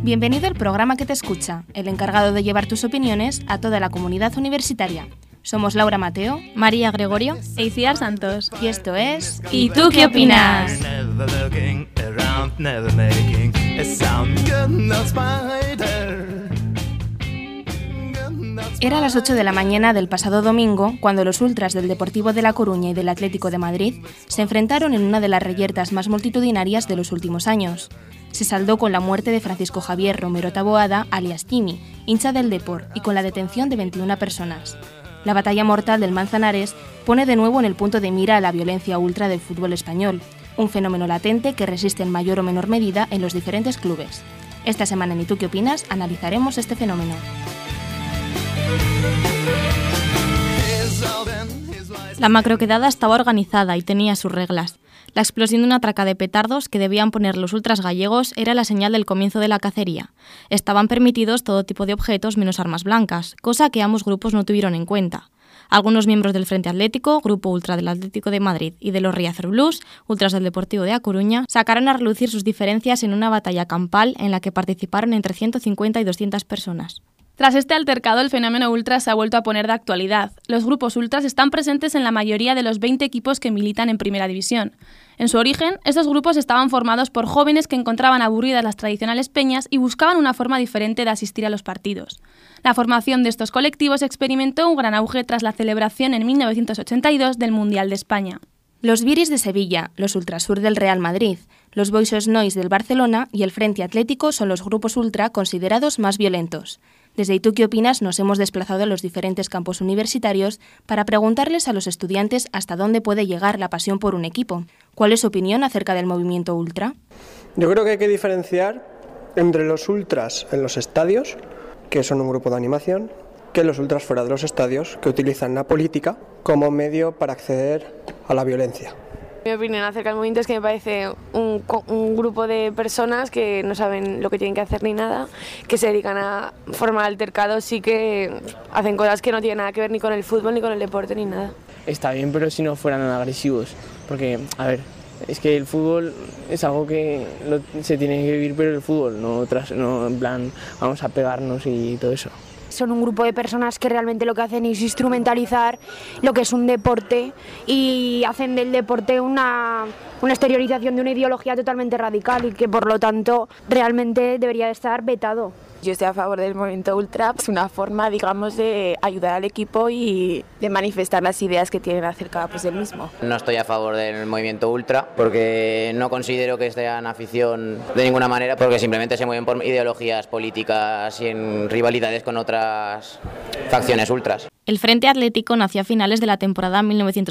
Bienvenido al programa que te escucha, el encargado de llevar tus opiniones a toda la comunidad universitaria. Somos Laura Mateo, María Gregorio e Iciar Santos. Y esto es... ¿Y tú qué opinas? Era las 8 de la mañana del pasado domingo cuando los ultras del Deportivo de La Coruña y del Atlético de Madrid se enfrentaron en una de las reyertas más multitudinarias de los últimos años. Se saldó con la muerte de Francisco Javier Romero Taboada, alias Jimmy, hincha del Depor, y con la detención de 21 personas. La batalla mortal del Manzanares pone de nuevo en el punto de mira a la violencia ultra del fútbol español, un fenómeno latente que resiste en mayor o menor medida en los diferentes clubes. Esta semana en ¿Y tú qué opinas? Analizaremos este fenómeno. La macroquedada estaba organizada y tenía sus reglas. La explosión de una traca de petardos que debían poner los ultras gallegos era la señal del comienzo de la cacería. Estaban permitidos todo tipo de objetos menos armas blancas, cosa que ambos grupos no tuvieron en cuenta. Algunos miembros del Frente Atlético, grupo ultra del Atlético de Madrid, y de los Riazor Blues, ultras del Deportivo de A Coruña, sacaron a relucir sus diferencias en una batalla campal en la que participaron entre 150 y 200 personas. Tras este altercado, el fenómeno ultra se ha vuelto a poner de actualidad. Los grupos ultras están presentes en la mayoría de los 20 equipos que militan en Primera División. En su origen, estos grupos estaban formados por jóvenes que encontraban aburridas las tradicionales peñas y buscaban una forma diferente de asistir a los partidos. La formación de estos colectivos experimentó un gran auge tras la celebración en 1982 del Mundial de España. Los Viris de Sevilla, los Ultrasur del Real Madrid, los Boys Nois del Barcelona y el Frente Atlético son los grupos ultra considerados más violentos. Desde ¿Y tú qué opinas? Nos hemos desplazado a los diferentes campus universitarios para preguntarles a los estudiantes hasta dónde puede llegar la pasión por un equipo. ¿Cuál es su opinión acerca del movimiento ultra? Yo creo que hay que diferenciar entre los ultras en los estadios, que son un grupo de animación, que los ultras fuera de los estadios, que utilizan la política como medio para acceder a la violencia. Mi opinión acerca del movimiento es que me parece un grupo de personas que no saben lo que tienen que hacer ni nada, que se dedican a formar altercados y que hacen cosas que no tienen nada que ver ni con el fútbol, ni con el deporte, ni nada. Está bien, pero si no fueran agresivos, porque, a ver, es que el fútbol es algo que se tiene que vivir, pero el fútbol, no en plan vamos a pegarnos y todo eso. Son un grupo de personas que realmente lo que hacen es instrumentalizar lo que es un deporte y hacen del deporte una exteriorización de una ideología totalmente radical y que por lo tanto realmente debería de estar vetado. Yo estoy a favor del movimiento ultra, es una forma, digamos, de ayudar al equipo y de manifestar las ideas que tienen acerca del mismo. No estoy a favor del movimiento ultra porque no considero que sean afición de ninguna manera, porque simplemente se mueven por ideologías políticas y en rivalidades con otras facciones ultras. El Frente Atlético nació a finales de la temporada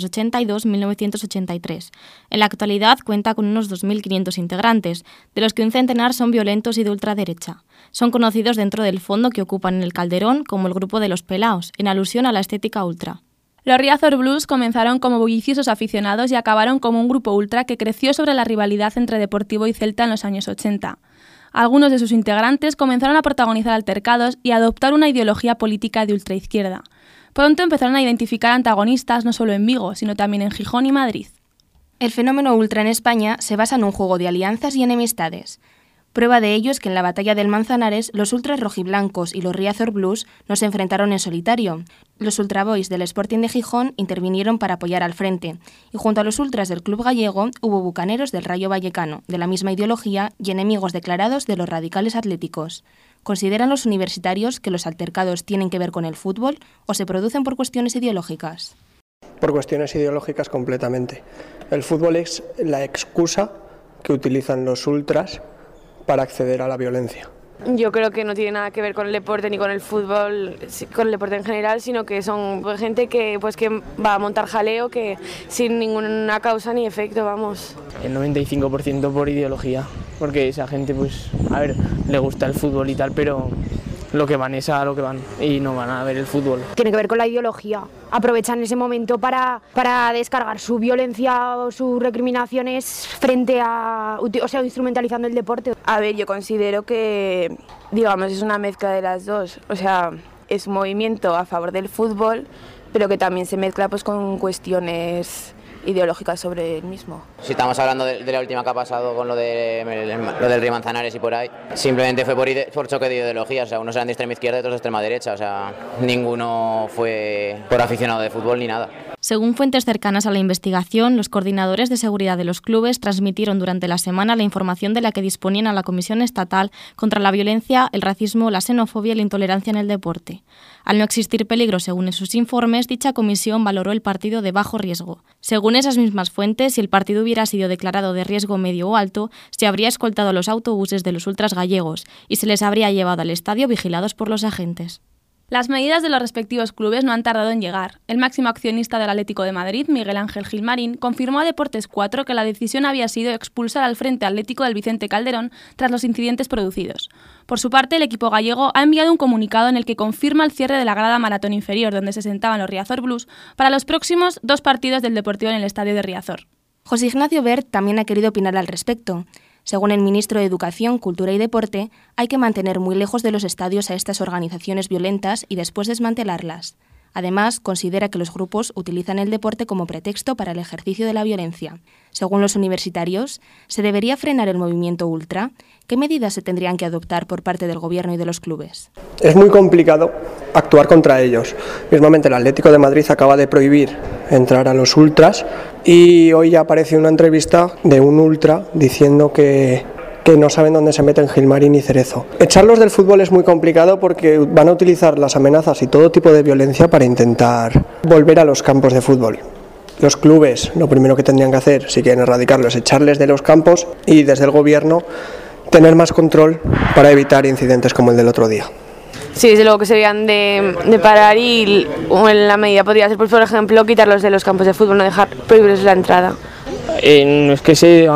1982-1983. En la actualidad cuenta con unos 2.500 integrantes, de los que un centenar son violentos y de ultraderecha. Son conocidos dentro del fondo que ocupan en el Calderón como el grupo de los Pelaos, en alusión a la estética ultra. Los Riazor Blues comenzaron como bulliciosos aficionados y acabaron como un grupo ultra que creció sobre la rivalidad entre Deportivo y Celta en los años 80. Algunos de sus integrantes comenzaron a protagonizar altercados y a adoptar una ideología política de ultraizquierda. Pronto empezaron a identificar antagonistas no solo en Vigo, sino también en Gijón y Madrid. El fenómeno ultra en España se basa en un juego de alianzas y enemistades. Prueba de ello es que en la batalla del Manzanares, los ultras rojiblancos y los Riazor Blues no se enfrentaron en solitario. Los Ultra Boys del Sporting de Gijón intervinieron para apoyar al frente, y junto a los ultras del club gallego hubo bucaneros del Rayo Vallecano, de la misma ideología y enemigos declarados de los radicales atléticos. ¿Consideran los universitarios que los altercados tienen que ver con el fútbol o se producen por cuestiones ideológicas? Por cuestiones ideológicas completamente. El fútbol es la excusa que utilizan los ultras para acceder a la violencia. Yo creo que no tiene nada que ver con el deporte ni con el fútbol, con el deporte en general, sino que son gente que va a montar jaleo que sin ninguna causa ni efecto, vamos. El 95% por ideología, porque esa gente, le gusta el fútbol y tal, pero lo que van es a lo que van y no van a ver el fútbol. Tiene que ver con la ideología. Aprovechan ese momento para descargar su violencia o sus recriminaciones frente a, instrumentalizando el deporte. A ver, yo considero que, digamos, es una mezcla de las dos. O sea, es un movimiento a favor del fútbol, pero que también se mezcla con cuestiones ideológicas sobre el mismo. Si estamos hablando de la última que ha pasado con lo del Río Manzanares y por ahí, simplemente fue por choque de ideologías, o sea, unos eran de extrema izquierda y otros de extrema derecha, o sea, ninguno fue por aficionado de fútbol ni nada. Según fuentes cercanas a la investigación, los coordinadores de seguridad de los clubes transmitieron durante la semana la información de la que disponían a la Comisión Estatal contra la Violencia, el Racismo, la Xenofobia y la Intolerancia en el Deporte. Al no existir peligro según sus informes, dicha comisión valoró el partido de bajo riesgo. Según esas mismas fuentes, si el partido hubiera sido declarado de riesgo medio o alto, se habría escoltado los autobuses de los ultras gallegos y se les habría llevado al estadio vigilados por los agentes. Las medidas de los respectivos clubes no han tardado en llegar. El máximo accionista del Atlético de Madrid, Miguel Ángel Gilmarín, confirmó a Deportes 4 que la decisión había sido expulsar al Frente Atlético del Vicente Calderón tras los incidentes producidos. Por su parte, el equipo gallego ha enviado un comunicado en el que confirma el cierre de la grada maratón inferior donde se sentaban los Riazor Blues para los próximos 2 partidos del Deportivo en el estadio de Riazor. José Ignacio Bert también ha querido opinar al respecto. Según el ministro de Educación, Cultura y Deporte, hay que mantener muy lejos de los estadios a estas organizaciones violentas y después desmantelarlas. Además, considera que los grupos utilizan el deporte como pretexto para el ejercicio de la violencia. Según los universitarios, ¿se debería frenar el movimiento ultra? ¿Qué medidas se tendrían que adoptar por parte del gobierno y de los clubes? Es muy complicado actuar contra ellos. Mismamente el Atlético de Madrid acaba de prohibir entrar a los ultras y hoy aparece una entrevista de un ultra diciendo que no saben dónde se meten Gilmarín y Cerezo. Echarlos del fútbol es muy complicado porque van a utilizar las amenazas y todo tipo de violencia para intentar volver a los campos de fútbol. Los clubes, lo primero que tendrían que hacer, si quieren erradicarlo, es echarles de los campos y desde el gobierno tener más control para evitar incidentes como el del otro día. Sí, desde luego que se debían de parar y en la medida podría ser, pues, por ejemplo, quitarlos de los campos de fútbol, no dejar prohibirles la entrada. No es que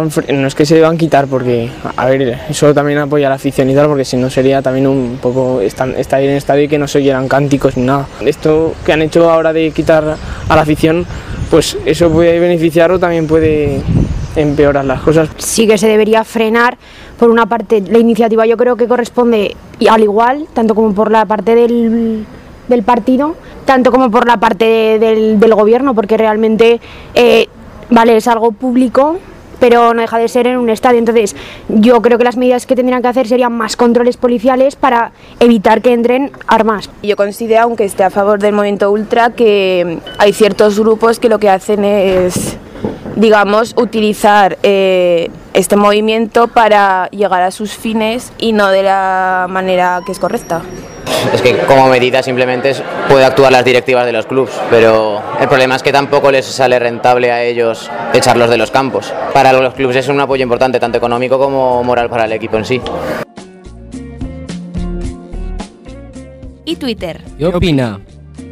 se deban quitar porque, a ver, eso también apoya a la afición y tal, porque si no sería también un poco estar en el estadio y que no se oyeran cánticos ni nada. Esto que han hecho ahora de quitar a la afición, pues eso puede beneficiar o también puede empeorar las cosas. Sí que se debería frenar. Por una parte, la iniciativa yo creo que corresponde al igual, tanto como por la parte del partido, tanto como por la parte del gobierno, porque realmente vale, es algo público, pero no deja de ser en un estadio. Entonces, yo creo que las medidas que tendrían que hacer serían más controles policiales para evitar que entren armas. Yo considero, aunque esté a favor del movimiento ultra, que hay ciertos grupos que lo que hacen es, digamos, utilizar este movimiento para llegar a sus fines y no de la manera que es correcta. Es que como medida simplemente puede actuar las directivas de los clubes, pero el problema es que tampoco les sale rentable a ellos echarlos de los campos. Para los clubes es un apoyo importante, tanto económico como moral para el equipo en sí. ¿Y Twitter? ¿Qué opina?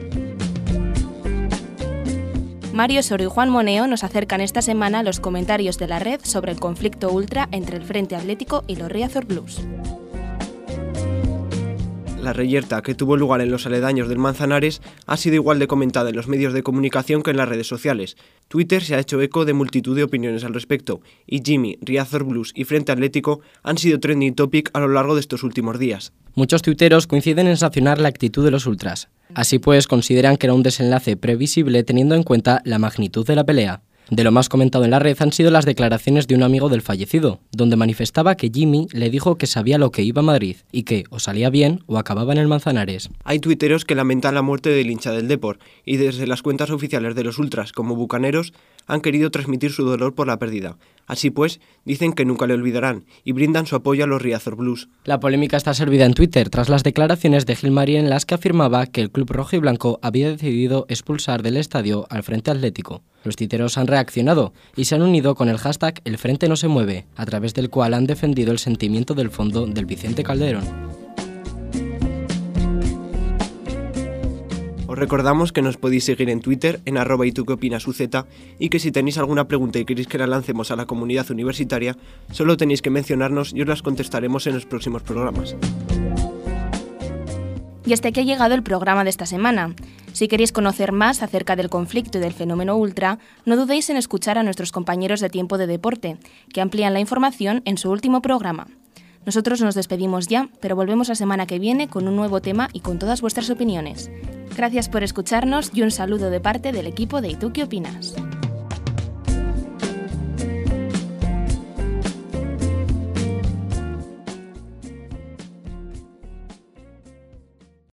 Mario Soro y Juan Moneo nos acercan esta semana los comentarios de la red sobre el conflicto ultra entre el Frente Atlético y los Riazor Blues. La reyerta que tuvo lugar en los aledaños del Manzanares ha sido igual de comentada en los medios de comunicación que en las redes sociales. Twitter se ha hecho eco de multitud de opiniones al respecto, y Jimmy, Riazor Blues y Frente Atlético han sido trending topic a lo largo de estos últimos días. Muchos tuiteros coinciden en sancionar la actitud de los ultras. Así pues, consideran que era un desenlace previsible teniendo en cuenta la magnitud de la pelea. De lo más comentado en la red han sido las declaraciones de un amigo del fallecido, donde manifestaba que Jimmy le dijo que sabía lo que iba a Madrid y que o salía bien o acababa en el Manzanares. Hay tuiteros que lamentan la muerte del hincha del Depor y desde las cuentas oficiales de los ultras como bucaneros han querido transmitir su dolor por la pérdida. Así pues, dicen que nunca le olvidarán y brindan su apoyo a los Riazor Blues. La polémica está servida en Twitter tras las declaraciones de Gilmarín en las que afirmaba que el club rojo y blanco había decidido expulsar del estadio al Frente Atlético. Los tuiteros han reaccionado y se han unido con el hashtag El Frente no se mueve, a través del cual han defendido el sentimiento del fondo del Vicente Calderón. Os recordamos que nos podéis seguir en Twitter en @ituqueopinasuz y que si tenéis alguna pregunta y queréis que la lancemos a la comunidad universitaria, solo tenéis que mencionarnos y os las contestaremos en los próximos programas. Y hasta aquí ha llegado el programa de esta semana. Si queréis conocer más acerca del conflicto y del fenómeno ultra, no dudéis en escuchar a nuestros compañeros de Tiempo de Deporte, que amplían la información en su último programa. Nosotros nos despedimos ya, pero volvemos la semana que viene con un nuevo tema y con todas vuestras opiniones. Gracias por escucharnos y un saludo de parte del equipo de ¿Y tú qué opinas?